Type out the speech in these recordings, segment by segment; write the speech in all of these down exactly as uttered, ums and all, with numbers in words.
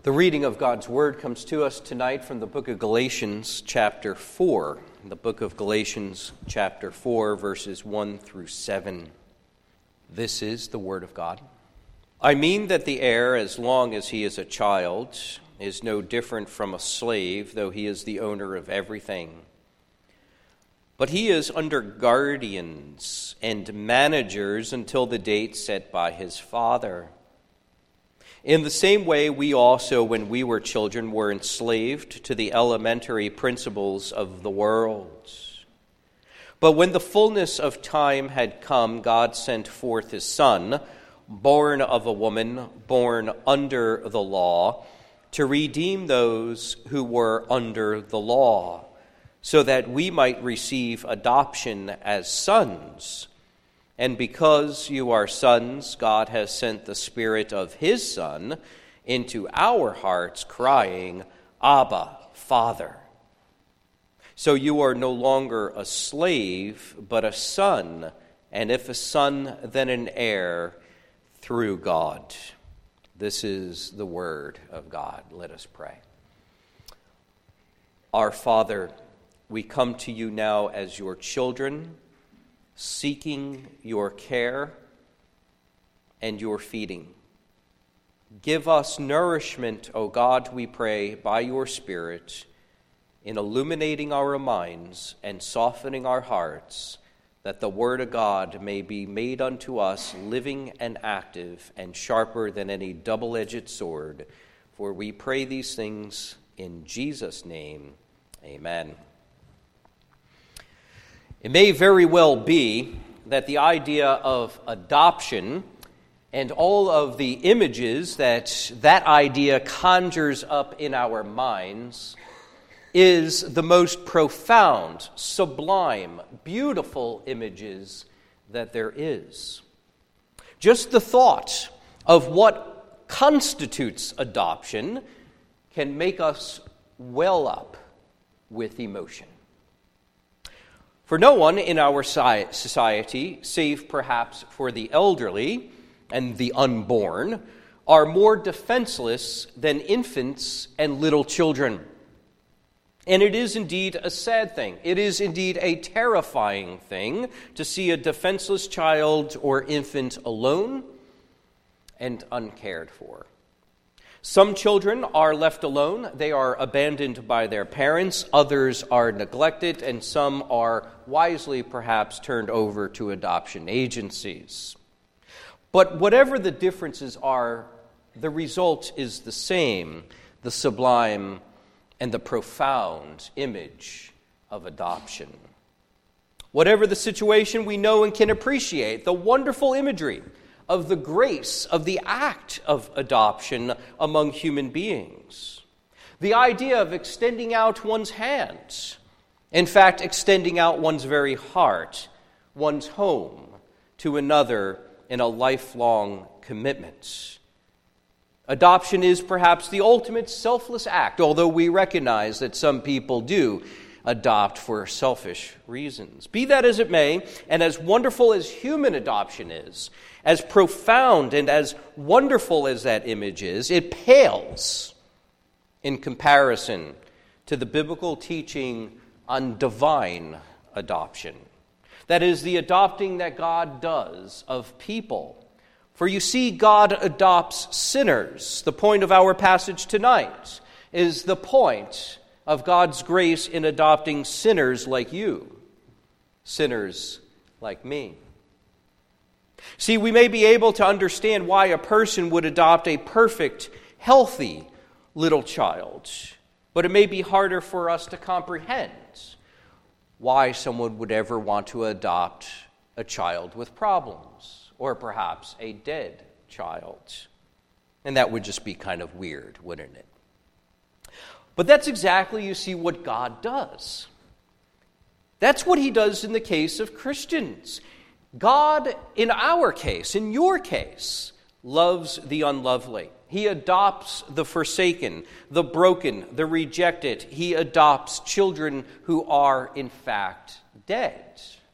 The reading of God's Word comes to us tonight from the book of Galatians, chapter four. The book of Galatians, chapter four, verses one through seven. This is the Word of God. I mean that the heir, as long as he is a child, is no different from a slave, though he is the owner of everything. But he is under guardians and managers until the date set by his father. In the same way, we also, when we were children, were enslaved to the elementary principles of the world. But when the fullness of time had come, God sent forth his Son, born of a woman, born under the law, to redeem those who were under the law, so that we might receive adoption as sons. And because you are sons, God has sent the Spirit of his Son into our hearts, crying, Abba, Father. So you are no longer a slave, but a son, and if a son, then an heir through God. This is the word of God. Let us pray. Our Father, we come to you now as your children, seeking your care and your feeding. Give us nourishment, O God, we pray, by your Spirit, in illuminating our minds and softening our hearts, that the word of God may be made unto us living and active and sharper than any double-edged sword. For we pray these things in Jesus' name. Amen. It may very well be that the idea of adoption and all of the images that that idea conjures up in our minds is the most profound, sublime, beautiful images that there is. Just the thought of what constitutes adoption can make us well up with emotion. For no one in our society, save perhaps for the elderly and the unborn, are more defenseless than infants and little children. And it is indeed a sad thing. It is indeed a terrifying thing to see a defenseless child or infant alone and uncared for. Some children are left alone. They are abandoned by their parents. Others are neglected, and some are wisely perhaps turned over to adoption agencies. But whatever the differences are, the result is the same, the sublime and the profound image of adoption. Whatever the situation, we know and can appreciate the wonderful imagery of the grace of the act of adoption among human beings. The idea of extending out one's hands, in fact, extending out one's very heart, one's home, to another in a lifelong commitment. Adoption is perhaps the ultimate selfless act, although we recognize that some people do adopt for selfish reasons. Be that as it may, and as wonderful as human adoption is, as profound and as wonderful as that image is, it pales in comparison to the biblical teaching on divine adoption. That is, the adopting that God does of people. For you see, God adopts sinners. The point of our passage tonight is the point of God's grace in adopting sinners like you, sinners like me. See, we may be able to understand why a person would adopt a perfect, healthy little child, but it may be harder for us to comprehend why someone would ever want to adopt a child with problems, or perhaps a dead child. And that would just be kind of weird, wouldn't it? But that's exactly, you see, what God does. That's what he does in the case of Christians. God, in our case, in your case, loves the unlovely. He adopts the forsaken, the broken, the rejected. He adopts children who are, in fact, dead.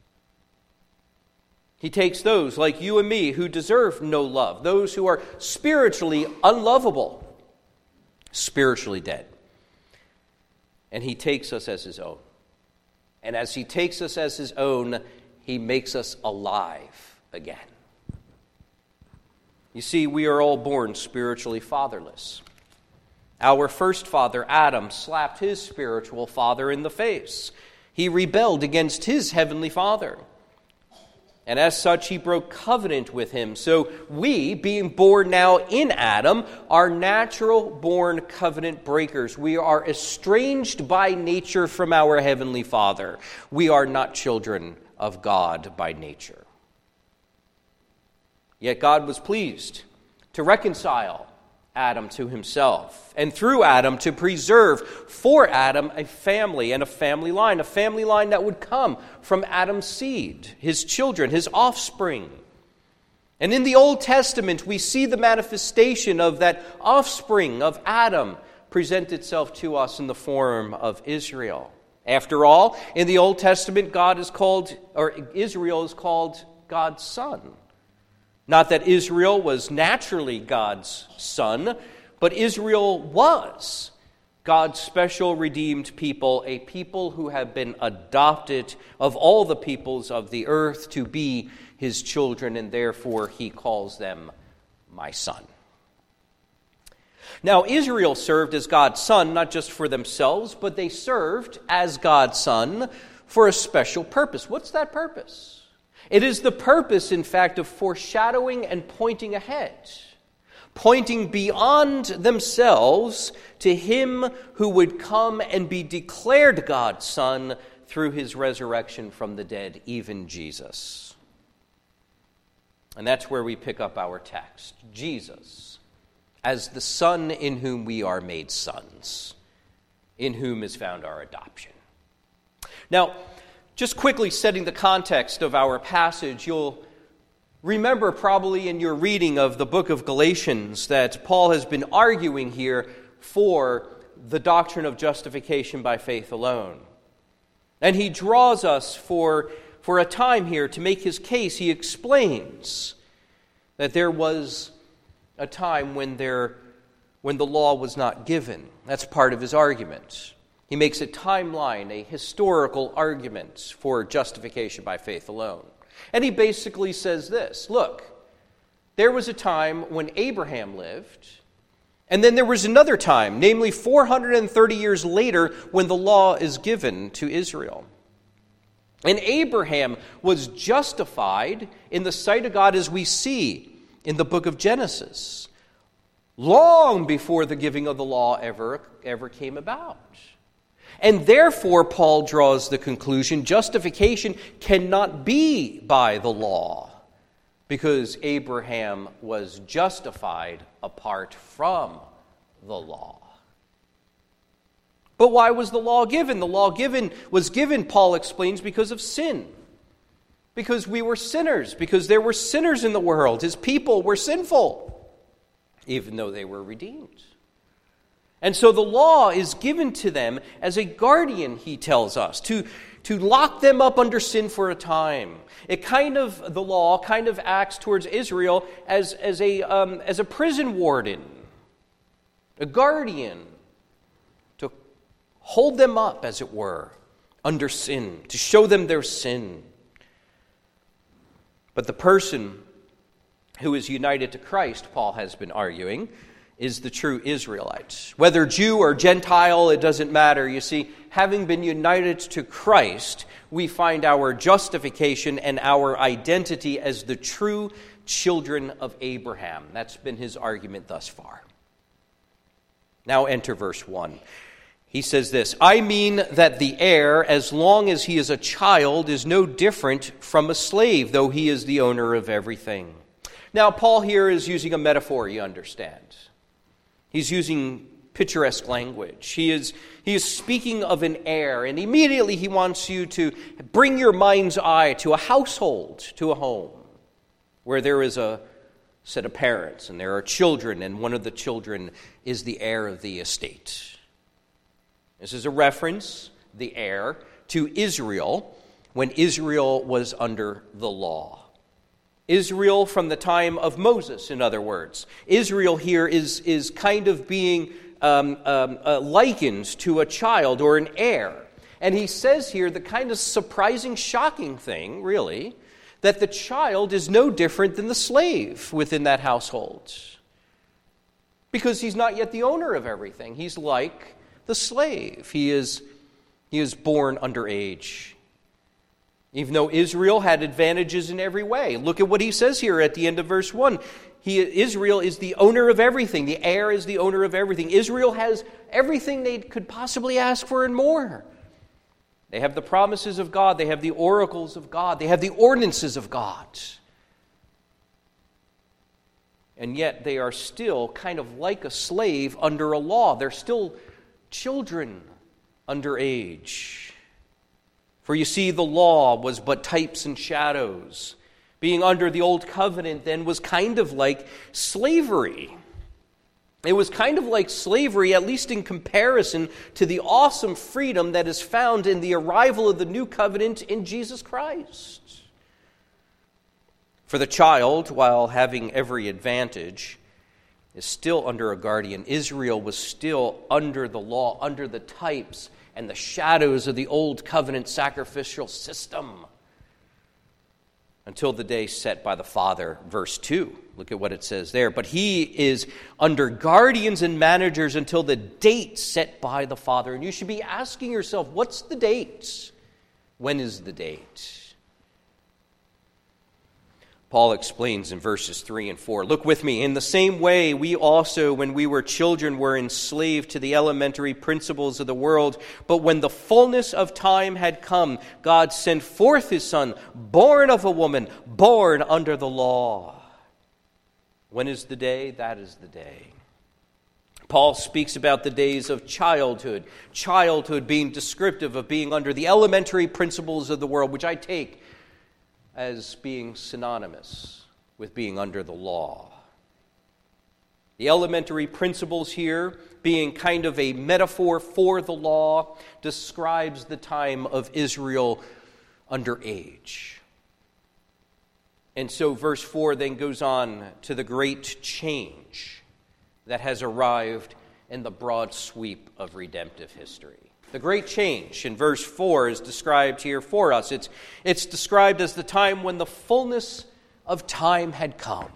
He takes those like you and me who deserve no love, those who are spiritually unlovable, spiritually dead. And he takes us as his own. And as he takes us as his own, he makes us alive again. You see, we are all born spiritually fatherless. Our first father, Adam, slapped his spiritual father in the face. He rebelled against his heavenly Father. And as such, he broke covenant with him. So we, being born now in Adam, are natural-born covenant breakers. We are estranged by nature from our heavenly Father. We are not children of God by nature. Yet God was pleased to reconcile Adam to himself, and through Adam to preserve for Adam a family and a family line, a family line that would come from Adam's seed, his children, his offspring. And in the Old Testament, we see the manifestation of that offspring of Adam present itself to us in the form of Israel. After all, in the Old Testament, God is called, or Israel is called God's son. Not that Israel was naturally God's son, but Israel was God's special redeemed people, a people who have been adopted of all the peoples of the earth to be his children, and therefore he calls them my son. Now, Israel served as God's son, not just for themselves, but they served as God's son for a special purpose. What's that purpose? It is the purpose, in fact, of foreshadowing and pointing ahead, pointing beyond themselves to him who would come and be declared God's son through his resurrection from the dead, even Jesus. And that's where we pick up our text. Jesus, as the Son in whom we are made sons, in whom is found our adoption. Now, just quickly setting the context of our passage, you'll remember probably in your reading of the book of Galatians that Paul has been arguing here for the doctrine of justification by faith alone. And he draws us for, for a time here to make his case. He explains that there was a time when there, when the law was not given. That's part of his argument. He makes a timeline, a historical argument for justification by faith alone. And he basically says this: look, there was a time when Abraham lived, and then there was another time, namely four hundred thirty years later, when the law is given to Israel. And Abraham was justified in the sight of God, as we see in the book of Genesis, long before the giving of the law ever, ever came about. And therefore, Paul draws the conclusion, justification cannot be by the law, because Abraham was justified apart from the law. But why was the law given? The law given was given, Paul explains, because of sin. Because we were sinners, because there were sinners in the world. His people were sinful, even though they were redeemed. And so the law is given to them as a guardian, he tells us, to, to lock them up under sin for a time. It kind of, the law kind of acts towards Israel as, as, a, um, as a prison warden, a guardian, to hold them up, as it were, under sin, to show them their sin. But the person who is united to Christ, Paul has been arguing, is the true Israelite. Whether Jew or Gentile, it doesn't matter. You see, having been united to Christ, we find our justification and our identity as the true children of Abraham. That's been his argument thus far. Now enter verse one. He says this: I mean that the heir, as long as he is a child, is no different from a slave, though he is the owner of everything. Now, Paul here is using a metaphor, you understand. He's using picturesque language. He is, he is speaking of an heir, and immediately he wants you to bring your mind's eye to a household, to a home, where there is a set of parents, and there are children, and one of the children is the heir of the estate. This is a reference, the heir, to Israel, when Israel was under the law. Israel from the time of Moses, in other words. Israel here is, is kind of being um, um, uh, likened to a child or an heir. And he says here the kind of surprising, shocking thing, really, that the child is no different than the slave within that household. Because he's not yet the owner of everything. He's like the slave. He is, he is born underage. Even though Israel had advantages in every way. Look at what he says here at the end of verse one. He, Israel is the owner of everything. The heir is the owner of everything. Israel has everything they could possibly ask for and more. They have the promises of God. They have the oracles of God. They have the ordinances of God. And yet they are still kind of like a slave under a law. They're still children under age. For you see, the law was but types and shadows. Being under the old covenant then was kind of like slavery. It was kind of like slavery, at least in comparison to the awesome freedom that is found in the arrival of the new covenant in Jesus Christ. For the child, while having every advantage, is still under a guardian. Israel was still under the law, under the types and the shadows of the old covenant sacrificial system. Until the day set by the Father, verse two. Look at what it says there. But he is under guardians and managers until the date set by the Father. And you should be asking yourself, what's the date? When is the date? Paul explains in verses three and four. Look with me. In the same way, we also, when we were children, were enslaved to the elementary principles of the world. But when the fullness of time had come, God sent forth his Son, born of a woman, born under the law. When is the day? That is the day. Paul speaks about the days of childhood. Childhood being descriptive of being under the elementary principles of the world, which I take as being synonymous with being under the law. The elementary principles here, being kind of a metaphor for the law, describes the time of Israel under age. And so verse four then goes on to the great change that has arrived in the broad sweep of redemptive history. The great change in verse four is described here for us. It's, it's described as the time when the fullness of time had come.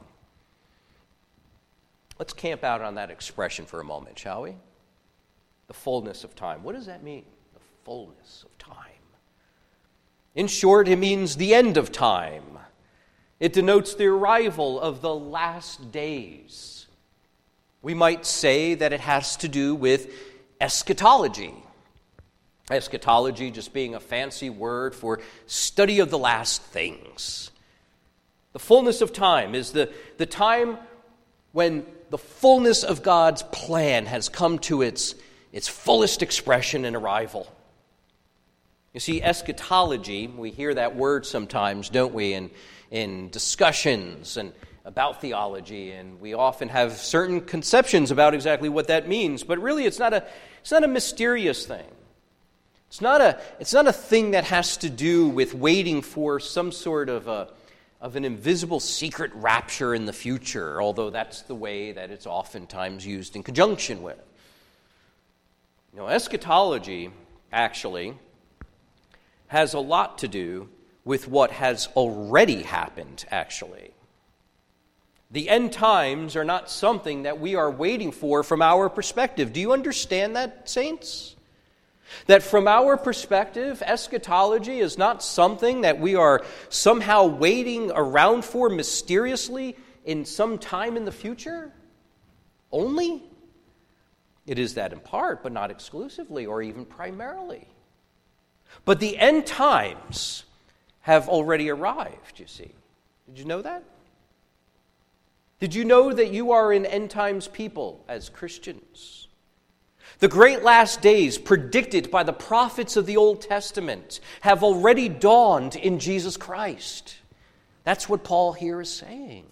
Let's camp out on that expression for a moment, shall we? The fullness of time. What does that mean? The fullness of time. In short, it means the end of time. It denotes the arrival of the last days. We might say that it has to do with eschatology. Eschatology just being a fancy word for study of the last things. The fullness of time is the, the time when the fullness of God's plan has come to its, its fullest expression and arrival. You see, eschatology, we hear that word sometimes, don't we, in, in discussions and about theology, and we often have certain conceptions about exactly what that means, but really it's not a, it's not a mysterious thing. It's not a, it's not a thing that has to do with waiting for some sort of a, of an invisible secret rapture in the future, although that's the way that it's oftentimes used in conjunction with. You know, eschatology actually has a lot to do with what has already happened, actually. The end times are not something that we are waiting for from our perspective. Do you understand that, saints? That from our perspective, eschatology is not something that we are somehow waiting around for mysteriously in some time in the future? Only? It is that in part, but not exclusively or even primarily. But the end times have already arrived, you see. Did you know that? Did you know that you are an end times people as Christians? The great last days predicted by the prophets of the Old Testament have already dawned in Jesus Christ. That's what Paul here is saying.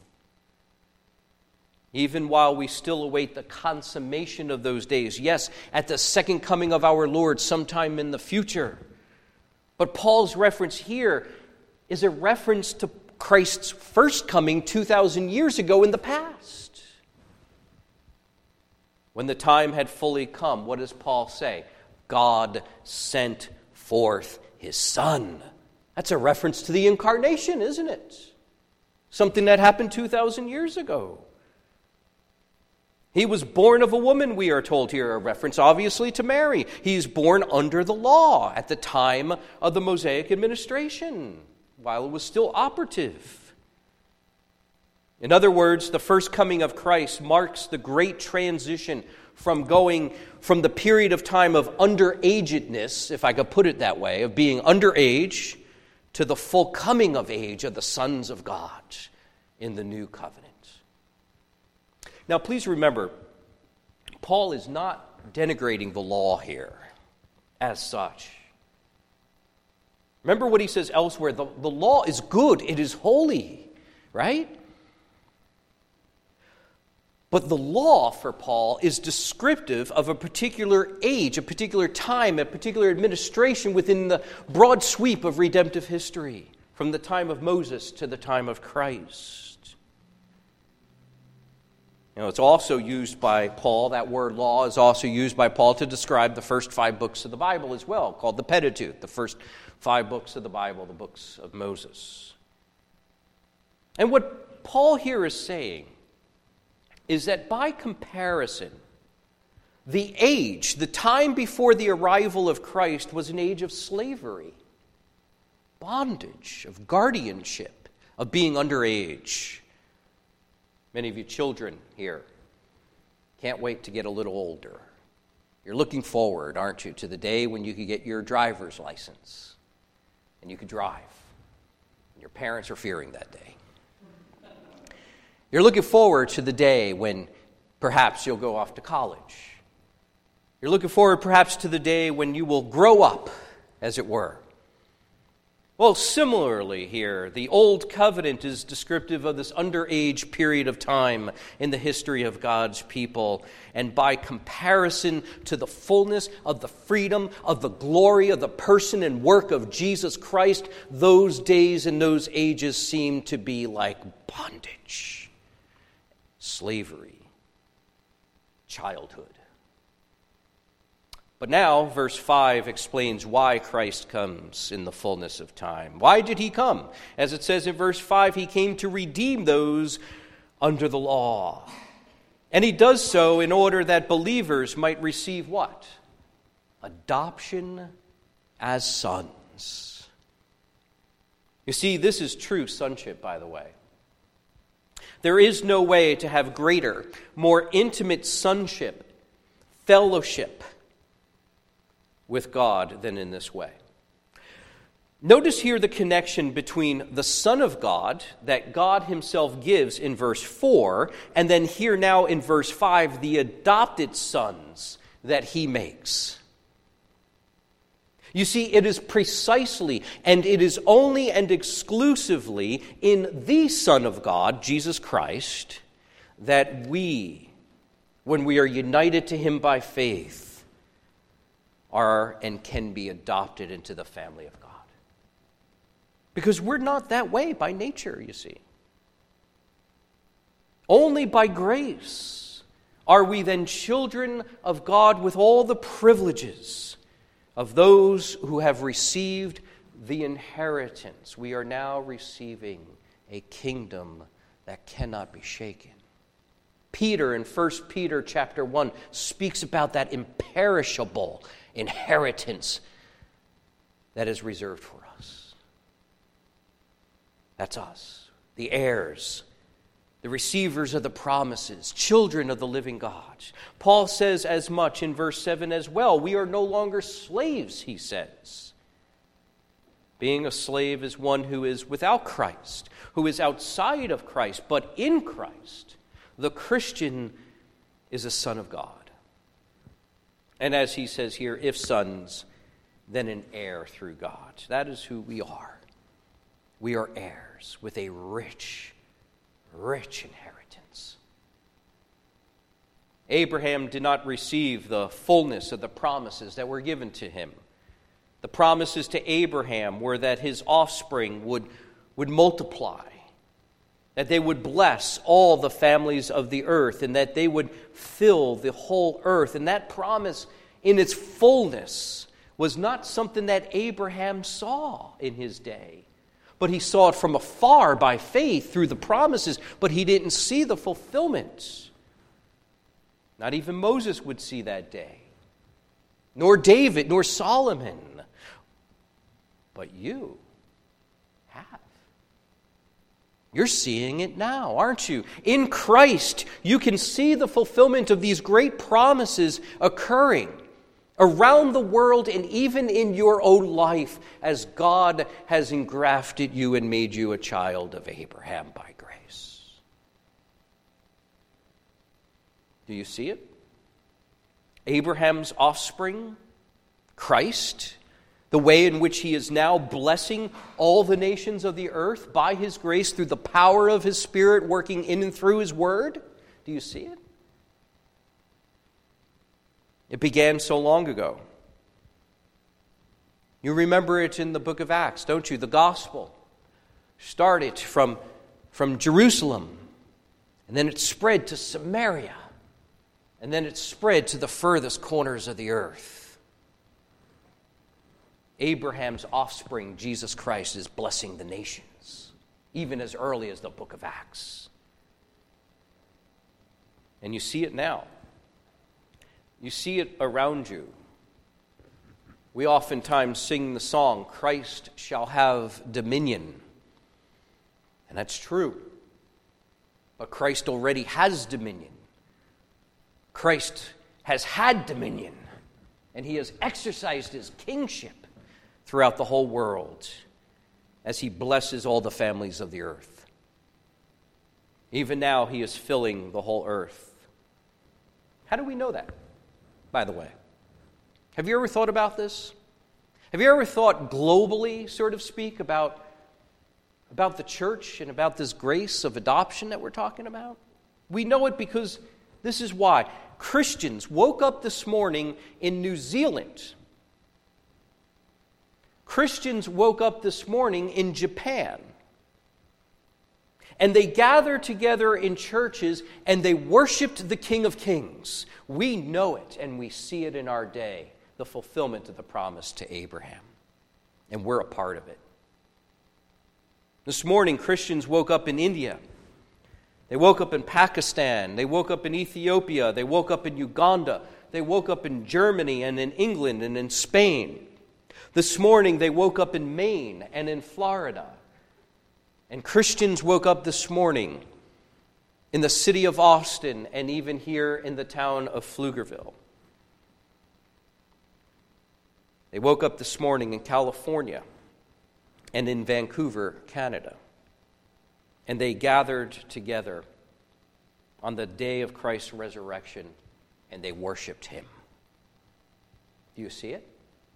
Even while we still await the consummation of those days, yes, at the second coming of our Lord sometime in the future. But Paul's reference here is a reference to Christ's first coming two thousand years ago in the past. When the time had fully come, what does Paul say? God sent forth his Son. That's a reference to the incarnation, isn't it? Something that happened two thousand years ago. He was born of a woman, we are told here, a reference obviously to Mary. He is born under the law at the time of the Mosaic administration, while it was still operative. In other words, the first coming of Christ marks the great transition from going from the period of time of underagedness, if I could put it that way, of being underage, to the full coming of age of the sons of God in the new covenant. Now, please remember, Paul is not denigrating the law here as such. Remember what he says elsewhere, the, the law is good, it is holy, right? But the law for Paul is descriptive of a particular age, a particular time, a particular administration within the broad sweep of redemptive history, from the time of Moses to the time of Christ. You know, it's also used by Paul, that word law is also used by Paul to describe the first five books of the Bible as well, called the Pentateuch, the first five books of the Bible, the books of Moses. And what Paul here is saying is that by comparison, the age, the time before the arrival of Christ was an age of slavery, bondage, of guardianship, of being underage. Many of you children here can't wait to get a little older. You're looking forward, aren't you, to the day when you could get your driver's license and you could drive. And your parents are fearing that day. You're looking forward to the day when perhaps you'll go off to college. You're looking forward perhaps to the day when you will grow up, as it were. Well, similarly here, the Old Covenant is descriptive of this underage period of time in the history of God's people. And by comparison to the fullness of the freedom, of the glory of the person and work of Jesus Christ, those days and those ages seem to be like bondage, slavery, childhood. But now, verse five explains why Christ comes in the fullness of time. Why did he come? As it says in verse five, he came to redeem those under the law. And he does so in order that believers might receive what? Adoption as sons. You see, this is true sonship, by the way. There is no way to have greater, more intimate sonship, fellowship with God than in this way. Notice here the connection between the Son of God that God himself gives in verse four, and then here now in verse five, the adopted sons that he makes. You see, it is precisely, and it is only and exclusively in the Son of God, Jesus Christ, that we, when we are united to him by faith, are and can be adopted into the family of God. Because we're not that way by nature, you see. Only by grace are we then children of God with all the privileges of those who have received the inheritance. We are now receiving a kingdom that cannot be shaken. Peter in First Peter chapter one speaks about that imperishable inheritance that is reserved for us. That's us, the heirs, the receivers of the promises, children of the living God. Paul says as much in verse seven as well. We are no longer slaves, he says. Being a slave is one who is without Christ, who is outside of Christ, but in Christ. The Christian is a son of God. And as he says here, if sons, then an heir through God. That is who we are. We are heirs with a rich, rich inheritance. Abraham did not receive the fullness of the promises that were given to him. The promises to Abraham were that his offspring would, would multiply, that they would bless all the families of the earth, and that they would fill the whole earth. And that promise in its fullness was not something that Abraham saw in his day, but he saw it from afar by faith through the promises, but he didn't see the fulfillment. Not even Moses would see that day, nor David, nor Solomon. But you have. You're seeing it now, aren't you? In Christ, you can see the fulfillment of these great promises occurring around the world and even in your own life as God has engrafted you and made you a child of Abraham by grace. Do you see it? Abraham's offspring, Christ, the way in which he is now blessing all the nations of the earth by his grace through the power of his Spirit working in and through his word. Do you see it? It began so long ago. You remember it in the book of Acts, don't you? The gospel started from, from Jerusalem, and then it spread to Samaria, and then it spread to the furthest corners of the earth. Abraham's offspring, Jesus Christ, is blessing the nations, even as early as the book of Acts. And you see it now. You see it around you. We oftentimes sing the song, Christ shall have dominion. And that's true. But Christ already has dominion. Christ has had dominion. And he has exercised his kingship throughout the whole world as he blesses all the families of the earth. Even now, he is filling the whole earth. How do we know that, by the way? Have you ever thought about this? Have you ever thought globally, so to speak, about, about the church and about this grace of adoption that we're talking about? We know it because this is why. Christians woke up this morning in New Zealand. Christians woke up this morning in Japan. And they gathered together in churches and they worshiped the King of Kings. We know it and we see it in our day, the fulfillment of the promise to Abraham. And we're a part of it. This morning, Christians woke up in India. They woke up in Pakistan. They woke up in Ethiopia. They woke up in Uganda. They woke up in Germany and in England and in Spain. This morning, they woke up in Maine and in Florida. And Christians woke up this morning in the city of Austin and even here in the town of Pflugerville. They woke up this morning in California and in Vancouver, Canada. And they gathered together on the day of Christ's resurrection and they worshiped him. Do you see it?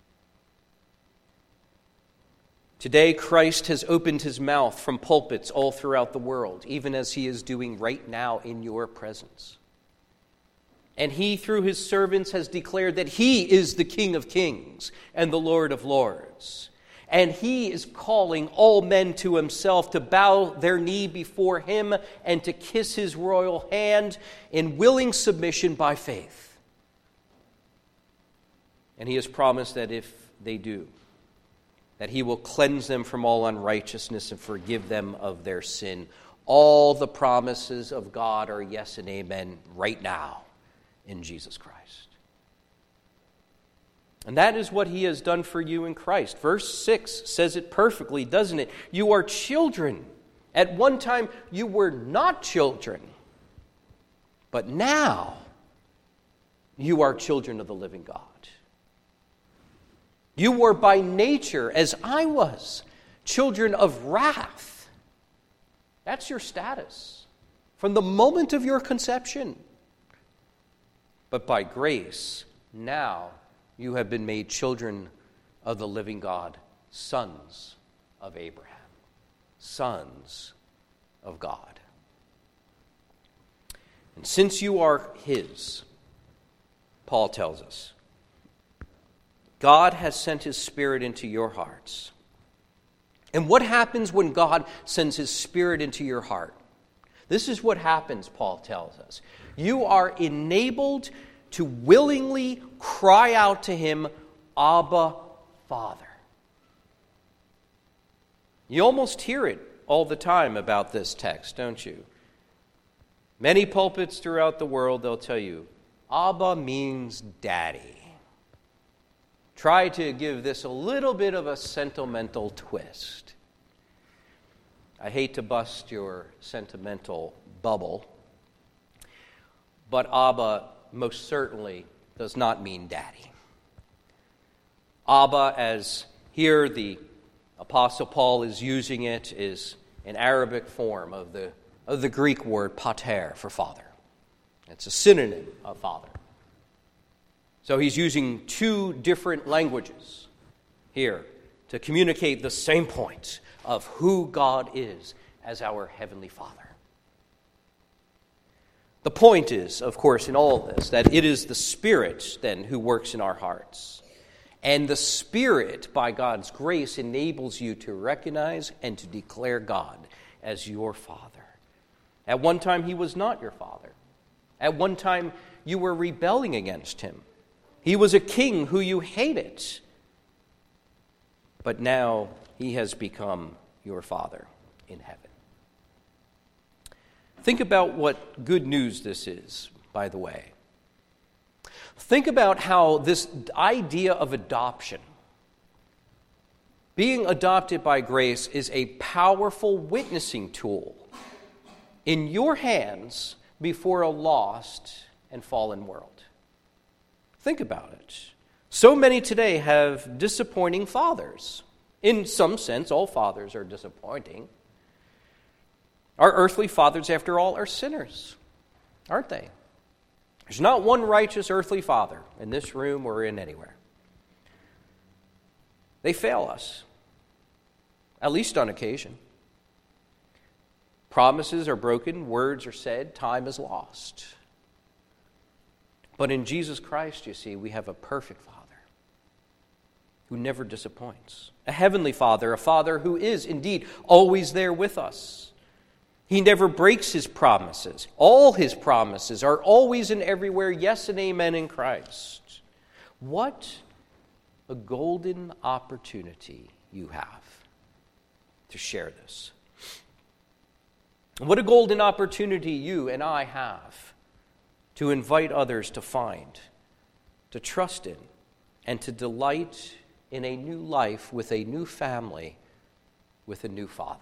Today, Christ has opened his mouth from pulpits all throughout the world, even as he is doing right now in your presence. And he, through his servants, has declared that he is the King of Kings and the Lord of Lords. And he is calling all men to himself to bow their knee before him and to kiss his royal hand in willing submission by faith. And he has promised that if they do, that he will cleanse them from all unrighteousness and forgive them of their sin. All the promises of God are yes and amen right now in Jesus Christ. And that is what he has done for you in Christ. Verse six says it perfectly, doesn't it? You are children. At one time, you were not children. But now, you are children of the living God. You were by nature, as I was, children of wrath. That's your status from the moment of your conception. But by grace, now you have been made children of the living God, sons of Abraham, sons of God. And since you are his, Paul tells us, God has sent his Spirit into your hearts. And what happens when God sends his Spirit into your heart? This is what happens, Paul tells us. You are enabled to willingly cry out to him, Abba, Father. You almost hear it all the time about this text, don't you? Many pulpits throughout the world, they'll tell you, Abba means daddy. Try to give this a little bit of a sentimental twist. I hate to bust your sentimental bubble, but Abba most certainly does not mean daddy. Abba, as here the Apostle Paul is using it, is an Arabic form of the, of the Greek word pater for father. It's a synonym of father. So he's using two different languages here to communicate the same point of who God is as our Heavenly Father. The point is, of course, in all of this, that it is the Spirit, then, who works in our hearts. And the Spirit, by God's grace, enables you to recognize and to declare God as your Father. At one time, He was not your Father. At one time, you were rebelling against Him. He was a king who you hated. But now He has become your Father in heaven. Think about what good news this is, by the way. Think about how this idea of adoption, being adopted by grace, is a powerful witnessing tool in your hands before a lost and fallen world. Think about it. So many today have disappointing fathers. In some sense, all fathers are disappointing. Our earthly fathers, after all, are sinners, aren't they? There's not one righteous earthly father in this room or in anywhere. They fail us, at least on occasion. Promises are broken, words are said, time is lost. But in Jesus Christ, you see, we have a perfect Father who never disappoints. A heavenly Father, a Father who is indeed always there with us. He never breaks His promises. All His promises are always and everywhere yes and amen in Christ. What a golden opportunity you have to share this. What a golden opportunity you and I have to invite others to find, to trust in, and to delight in a new life with a new family, with a new Father.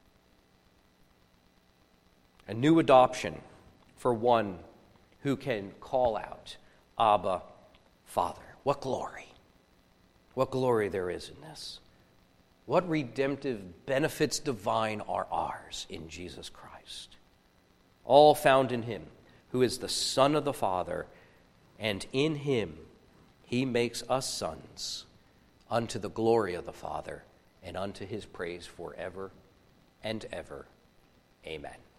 A new adoption for one who can call out, Abba, Father. What glory. What glory there is in this. What redemptive benefits divine are ours in Jesus Christ. All found in Him, who is the Son of the Father, and in Him He makes us sons unto the glory of the Father and unto His praise forever and ever. Amen.